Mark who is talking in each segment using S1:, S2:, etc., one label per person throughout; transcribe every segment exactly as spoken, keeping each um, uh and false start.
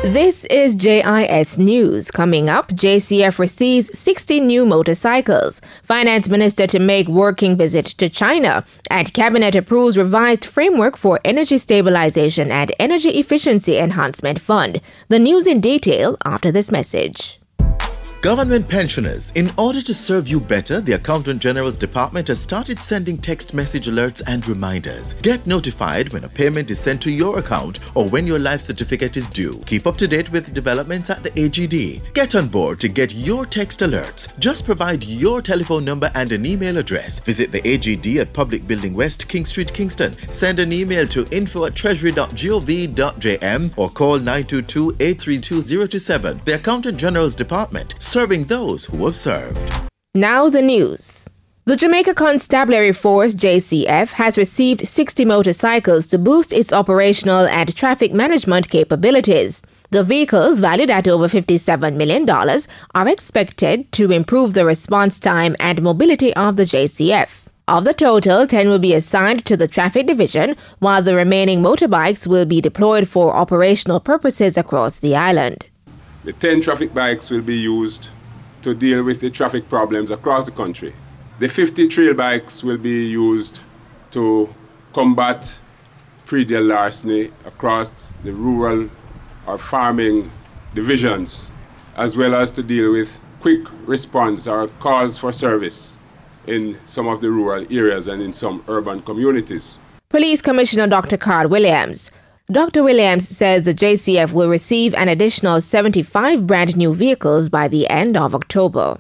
S1: This is J I S News. Coming up, J C F receives sixty new motorcycles. Finance Minister to make working visit to China. And Cabinet approves revised framework for energy stabilization and energy efficiency enhancement fund. The news in detail after this message.
S2: Government pensioners, in order to serve you better, the Accountant General's Department has started sending text message alerts and reminders. Get notified when a payment is sent to your account or when your life certificate is due. Keep up to date with developments at the A G D. Get on board to get your text alerts. Just provide your telephone number and an email address. Visit the A G D at Public Building West, King Street, Kingston. Send an email to info at treasury dot gov dot j m or call nine two two, eight three two, zero two seven. The Accountant General's Department, serving those who have served.
S1: Now the news. The Jamaica Constabulary Force, J C F, has received sixty motorcycles to boost its operational and traffic management capabilities. The vehicles, valued at over fifty-seven million dollars, are expected to improve the response time and mobility of the J C F. Of the total, ten will be assigned to the traffic division, while the remaining motorbikes will be deployed for operational purposes across the island.
S3: The ten traffic bikes will be used to deal with the traffic problems across the country. The fifty trail bikes will be used to combat pre-deal larceny across the rural or farming divisions, as well as to deal with quick response or calls for service in some of the rural areas and in some urban communities.
S1: Police Commissioner Doctor Carl Williams. Doctor Williams says the J C F will receive an additional seventy-five brand new vehicles by the end of October.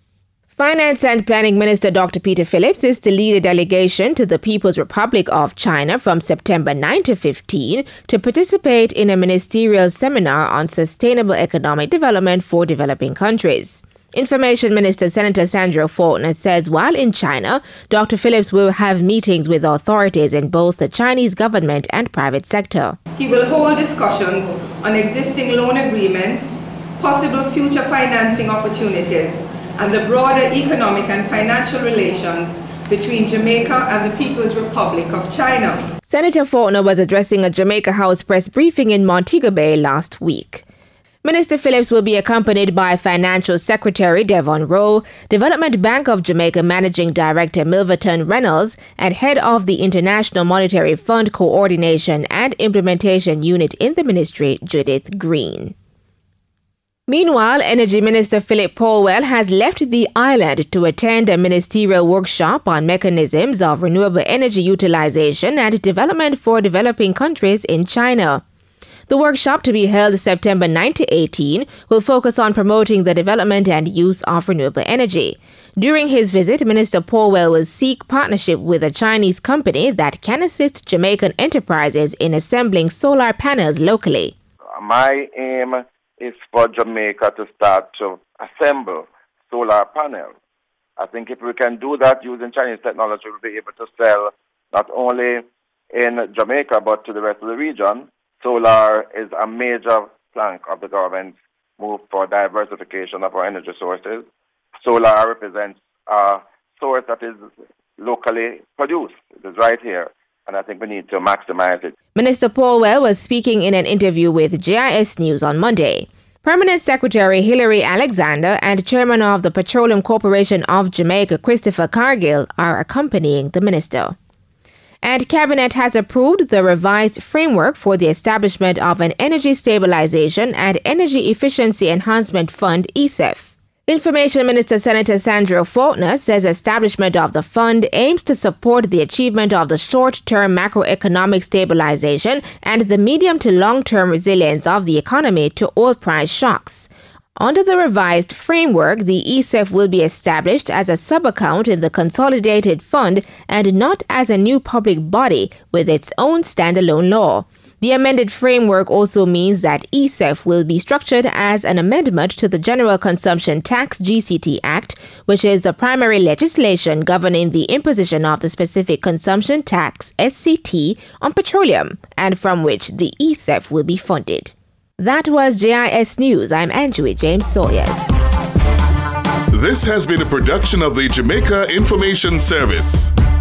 S1: Finance and Planning Minister Doctor Peter Phillips is to lead a delegation to the People's Republic of China from September ninth to fifteenth to participate in a ministerial seminar on sustainable economic development for developing countries. Information Minister Senator Sandra Faulkner says while in China, Doctor Phillips will have meetings with authorities in both the Chinese government and private sector.
S4: He will hold discussions on existing loan agreements, possible future financing opportunities, and the broader economic and financial relations between Jamaica and the People's Republic of China.
S1: Senator Faulkner was addressing a Jamaica House press briefing in Montego Bay last week. Minister Phillips will be accompanied by Financial Secretary Devon Rowe, Development Bank of Jamaica Managing Director Milverton Reynolds, and Head of the International Monetary Fund Coordination and Implementation Unit in the Ministry, Judith Green. Meanwhile, Energy Minister Philip Polwell has left the island to attend a ministerial workshop on mechanisms of renewable energy utilization and development for developing countries in China. The workshop, to be held September ninth to eighteenth, will focus on promoting the development and use of renewable energy. During his visit, Minister Polwell will seek partnership with a Chinese company that can assist Jamaican enterprises in assembling solar panels locally.
S5: My aim is for Jamaica to start to assemble solar panels. I think if we can do that using Chinese technology, we'll be able to sell not only in Jamaica but to the rest of the region. Solar is a major plank of the government's move for diversification of our energy sources. Solar represents a source that is locally produced. It is right here, and I think we need to maximize it.
S1: Minister Polwell was speaking in an interview with J I S News on Monday. Permanent Secretary Hilary Alexander and Chairman of the Petroleum Corporation of Jamaica, Christopher Cargill, are accompanying the minister. And Cabinet has approved the revised framework for the establishment of an Energy Stabilization and Energy Efficiency Enhancement Fund, E S E F. Information Minister Senator Sandra Faulkner says establishment of the fund aims to support the achievement of the short-term macroeconomic stabilization and the medium to long-term resilience of the economy to oil price shocks. Under the revised framework, the E S E F will be established as a sub-account in the consolidated fund and not as a new public body with its own standalone law. The amended framework also means that E S E F will be structured as an amendment to the General Consumption Tax G C T Act, which is the primary legislation governing the imposition of the Specific Consumption Tax S C T on petroleum, and from which the E S E F will be funded. That was J I S News. I'm Andrew James Sawyers.
S6: This has been a production of the Jamaica Information Service.